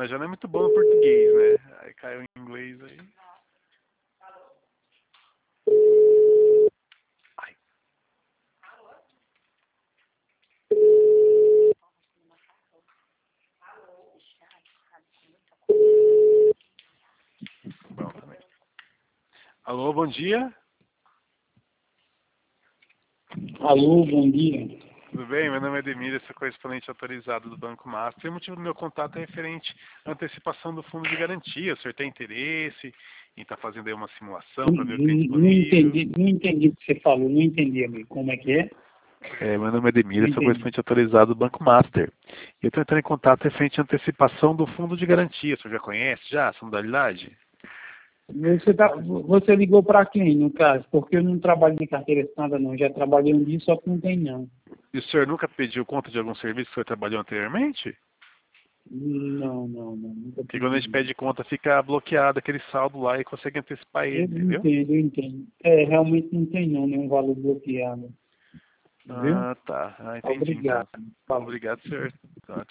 mas já não é muito bom no português, né? Aí caiu em inglês aí. Ai. Bom também. Alô, bom dia. Alô, bom dia. Tudo bem? Meu nome é Ademir, sou correspondente autorizado do Banco Master. O motivo do meu contato é referente à antecipação do fundo de garantia. O senhor tem interesse em estar fazendo aí uma simulação para ver o que tem disponível? Não entendi o que você falou, não entendi, amigo. Como é que é? Meu nome é Ademir, Não sou entendi. correspondente autorizado do Banco Master. Eu estou entrando em contato referente à antecipação do fundo de garantia. O senhor já conhece essa modalidade? Você ligou para quem, no caso? Porque eu não trabalho de carteira assinada, não. Já trabalhei um dia, só que não tem, não. E o senhor nunca pediu conta de algum serviço que o senhor trabalhou anteriormente? Não, nunca Porque quando a pedi, gente não. pede conta, fica bloqueado aquele saldo lá e consegue antecipar ele, entendeu? Eu entendo. É, realmente não tem, não, nenhum valor bloqueado. Viu? Ah, tá. Entendi Obrigado. então. Falou. Obrigado, senhor. Então,